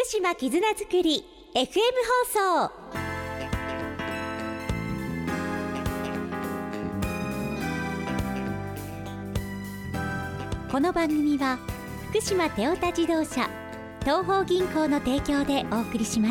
島絆づくり FM 放送。この番組は福島テオタ自動車東邦銀行の提供でお送りします。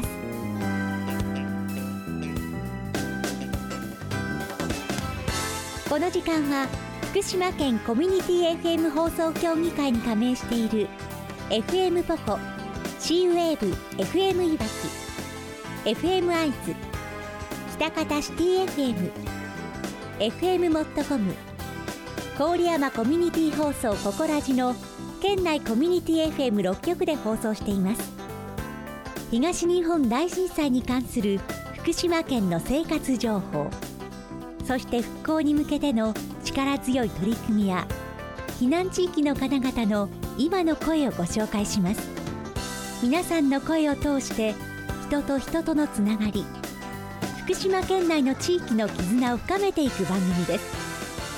この時間は福島県コミュニティ FM 放送協議会に加盟している FM ポコ、C ウェーブ FM いわき、 FM アイズ、喜多方シティ FM、 FM モットコム、郡山コミュニティ放送ココラジの県内コミュニティ FM6 局で放送しています。東日本大震災に関する福島県の生活情報、そして復興に向けての力強い取り組みや避難地域の方々の今の声をご紹介します。皆さんの声を通して人と人とのつながり、福島県内の地域の絆を深めていく番組です。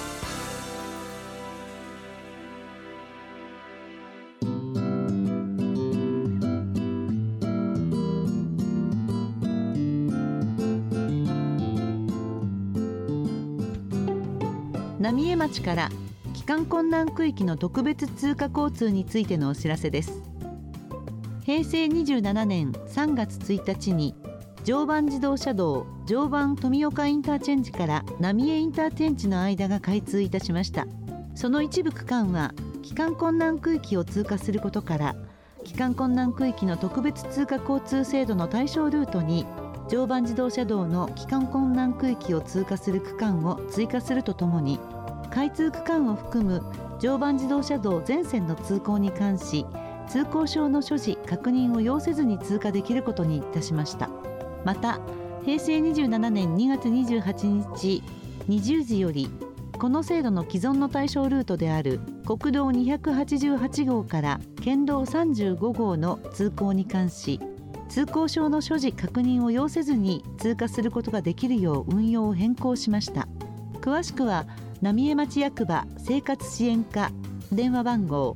浪江町から帰還困難区域の特別通過交通についてのお知らせです。平成27年3月1日に常磐自動車道常磐富岡インターチェンジから浪江インターチェンジの間が開通いたしました。その一部区間は帰還困難区域を通過することから帰還困難区域の特別通過交通制度の対象ルートに常磐自動車道の帰還困難区域を通過する区間を追加するとともに、開通区間を含む常磐自動車道全線の通行に関し通行証の所持確認を要せずに通過できることにいたしました。また平成27年2月28日20時よりこの制度の既存の対象ルートである国道288号から県道35号の通行に関し通行証の所持確認を要せずに通過することができるよう運用を変更しました。詳しくは浪江町役場生活支援課電話番号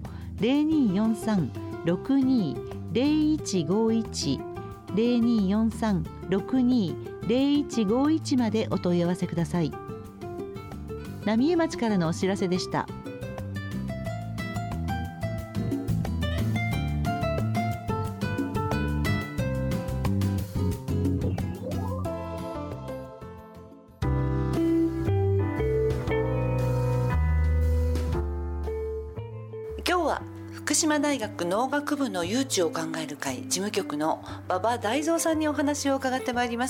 0243-620151 0243-620151までお問い合わせください。浪江町からのお知らせでした。 今日は福島大学農学部の誘致を考える会事務局の馬場大蔵さんにお話を伺ってまいります。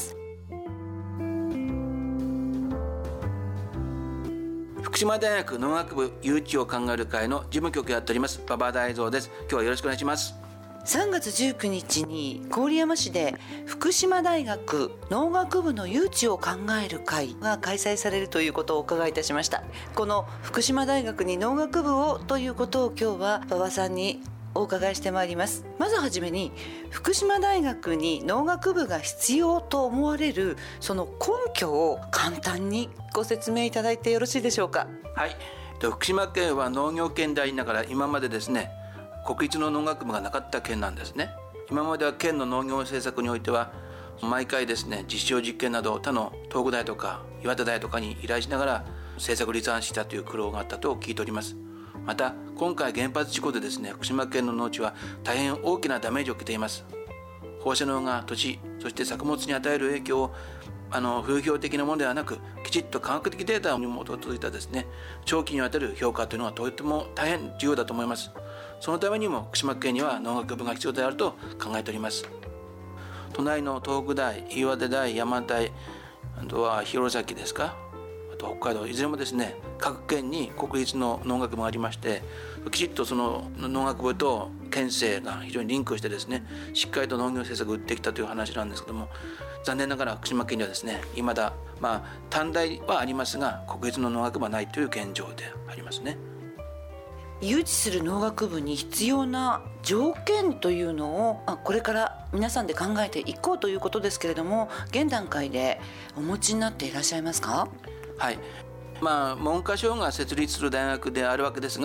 福島大学農学部誘致を考える会の事務局をやっております馬場大蔵です。今日はよろしくお願いします。 3月19日に郡山市で福島大学農学部の誘致を考える会が開催されるということをお伺いいたしました。この福島大学に農学部をということを今日は馬場さんにお伺いしてまいります。まずはじめに福島大学に農学部が必要と思われるその根拠を簡単にご説明いただいてよろしいでしょうか。 はい、福島県は農業県でありながら今までですね国立の農学部がなかった県なんですね。今までは県の農業政策においては毎回ですね実証実験など他の東北大とか岩手大とかに依頼しながら政策立案したという苦労があったと聞いております。また今回原発事故でですね福島県の農地は大変大きなダメージを受けています。放射能が土地そして作物に与える影響を風評的なものではなくきちっと科学的データに基づいたですね長期にわたる評価というのはとても大変重要だと思います。そのためにも福島県には農学部が必要であると考えております。隣の東北大、岩手大、山大、あとは弘前ですか、あと北海道いずれもですね各県に国立の農学部がありましてきちっとその農学部と県政が非常にリンクしてですねしっかりと農業政策を打ってきたという話なんですけども、残念ながら福島県にはですね未だ短大はありますが国立の農学部はないという現状でありますね。 誘致する農学部に必要な条件というのをこれから皆さんで考えていこうということですけれども、現段階でお持ちになっていらっしゃいますか？ はい、文科省が設立する大学であるわけですが、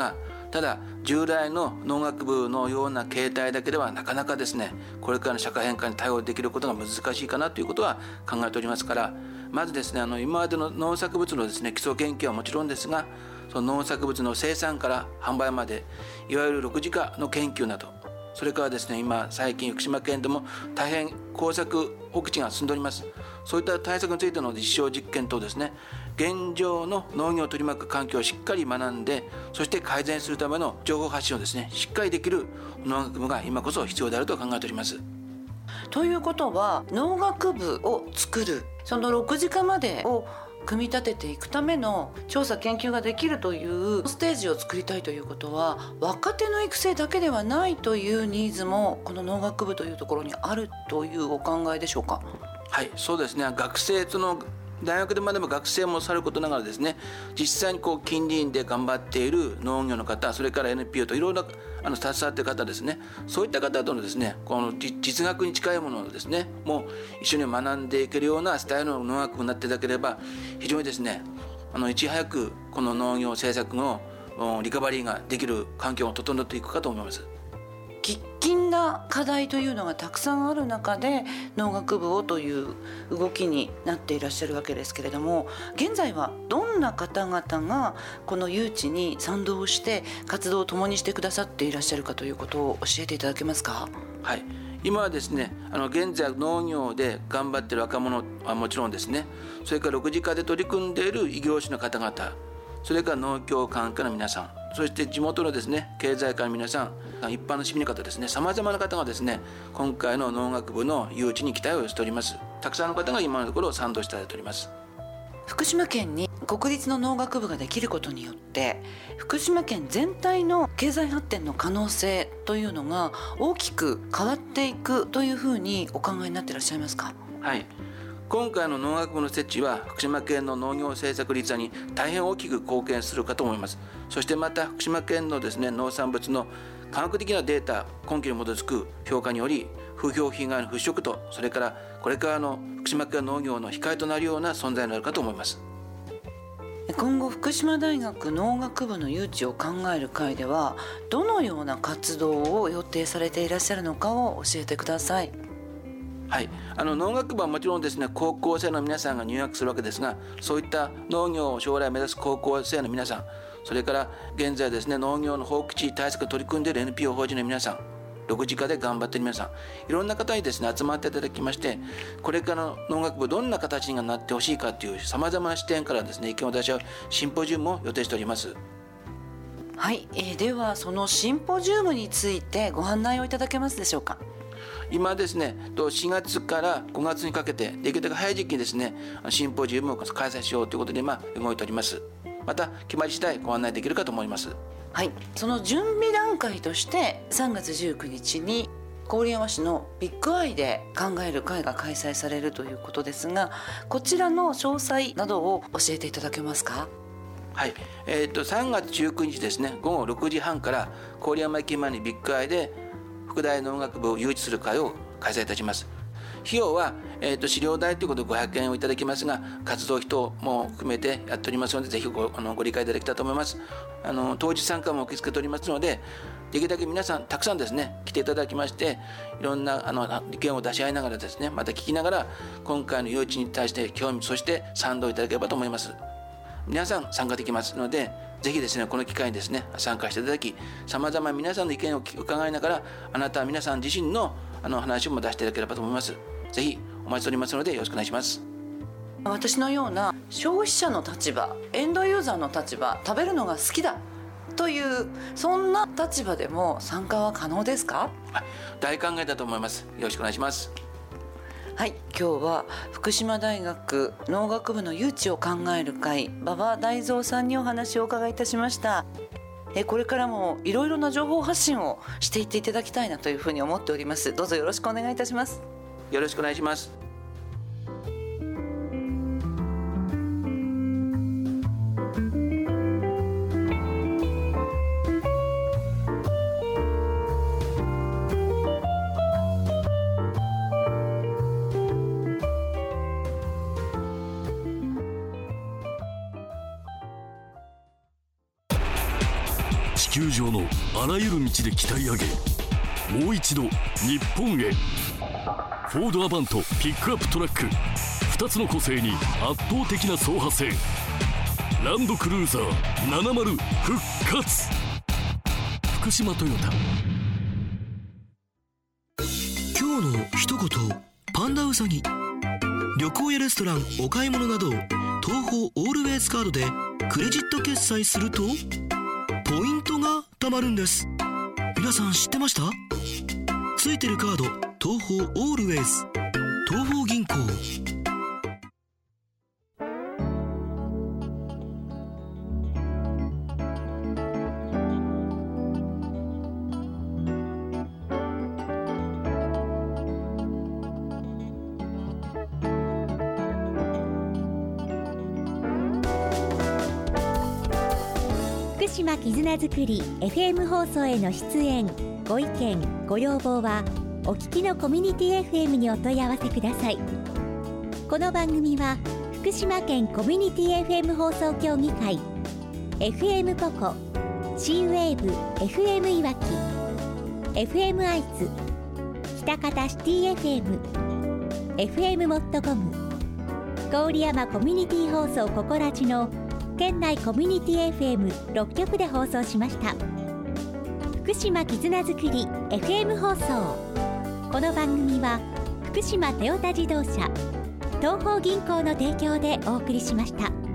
ただ従来の農学部のような形態だけではなかなかですね、これからの社会変化に対応できることが難しいかなということは考えておりますから、まずですね、今までの農作物のですね基礎研究はもちろんですが、その農作物の生産から販売までいわゆる6次化の研究など、それからですね、今最近福島県でも大変耕作放棄地が進んでおります。そういった対策についての実証実験とですね、現状の農業を取り巻く環境をしっかり学んで、そして改善するための情報発信をですねしっかりできる農学部が今こそ必要であると考えております。 ということは、農学部を作る、その6次化までを組み立てていくための調査研究ができるというステージを作りたいということは、若手の育成だけではないというニーズもこの農学部というところにあるというお考えでしょうか。 はい、そうですね。学生、その大学で学ぶ学生もさることながらですね、実際に近隣で頑張っている農業の方、それから NPO といろいろ携わっている方ですね、そういった方とのですね、この実学に近いものをですねもう一緒に学んでいけるようなスタイルの農学部になっていただければ、非常にですねいち早くこの農業政策のリカバリーができる環境を整っていくかと思います。 喫緊な課題というのがたくさんある中で農学部をという動きになっていらっしゃるわけですけれども、現在はどんな方々がこの誘致に賛同して活動を共にしてくださっていらっしゃるかということを教えていただけますか。 はい、今はですね現在農業で頑張っている若者はもちろんですね、それから6次化で取り組んでいる異業種の方々、それから農協関係の皆さん、そして地元のですね経済界の皆さん、一般の市民の方ですね、さまざまな方がですね今回の農学部の誘致に期待をしております。たくさんの方が今のところ賛同していただいております。 福島県に国立の農学部ができることによって福島県全体の経済発展の可能性というのが大きく変わっていくというふうにお考えになっていらっしゃいますか。 はい、今回の農学部の設置は福島県の農業政策立案に大変大きく貢献するかと思います。そしてまた福島県のですね農産物の科学的なデータ根拠に基づく評価により風評被害の払拭と、それからこれからの福島県農業の控えとなるような存在になるかと思います。 今後福島大学農学部の誘致を考える会ではどのような活動を予定されていらっしゃるのかを教えてください。 はい、農学部はもちろんですね高校生の皆さんが入学するわけですが、そういった農業を将来目指す高校生の皆さん、それから現在ですね農業の放棄地対策に取り組んでいる NPO 法人の皆さん、6次化で頑張っている皆さん、いろんな方にですね集まっていただきまして、これからの農学部どんな形になってほしいかというさまざまな視点からですね意見を出し合うシンポジウムを予定しております。 はい、ではそのシンポジウムについてご案内をいただけますでしょうか。 今ですね4月から5月にかけてできるだけ早い時期にですねシンポジウムを開催しようということで動いております。また決まり次第ご案内できるかと思います。 はい、その準備段階として3月19日に郡山市のビッグアイで考える会が開催されるということですが、こちらの詳細などを教えていただけますか。 はい、3月19日ですね午後6時半から郡山駅前にビッグアイで副大農学部を誘致する会を開催いたします。費用は、資料代ということで500円をいただきますが、活動費等も含めてやっておりますので、ぜひご理解いただきたいと思います。当日参加も受け付けておりますので、できるだけ皆さんたくさんですね来ていただきまして、いろんな意見を出し合いながらですね、また聞きながら今回の誘致に対して興味、そして賛同いただければと思います。皆さん参加できますので、ぜひですねこの機会にですね参加していただき、さまざま皆さんの意見を伺いながら、あなたは皆さん自身の話も出していただければと思います。ぜひお待ちしておりますのでよろしくお願いします。 私のような消費者の立場、エンドユーザーの立場、食べるのが好きだというそんな立場でも参加は可能ですか。 大歓迎だと思います。よろしくお願いします。 はい、今日は福島大学農学部の誘致を考える会、馬場大蔵さんにお話をお伺いいたしました。これからもいろいろな情報発信をしていっていただきたいなというふうに思っております。どうぞよろしくお願いいたします。 よろしくお願いします。 地球場のあらゆる道で鍛え上げ、もう一度日本へ。フォードアバントピックアップトラック、2つの個性に圧倒的な走破性。ランドクルーザー70復活。福島トヨタ。 今日の一言、パンダウサギ。旅行やレストラン、お買い物など東宝オールウェイズカードでクレジット決済するとポイントが貯まるんです。皆さん知ってました？ついてるカード、東宝オールウェイズ、東宝銀行。 福島絆づくり FM 放送への出演、ご意見ご要望はお聞きのコミュニティ FM にお問い合わせください。この番組は福島県コミュニティ FM 放送協議会、 FM ポコ、 C ウェーブ FM いわき、 FM 愛知、喜多方シティ FM、 FM モットコム、郡山コミュニティ放送ココラジの県内コミュニティ FM6 局で放送しました。福島絆づくり FM 放送。この番組は福島トヨタ自動車、東邦銀行の提供でお送りしました。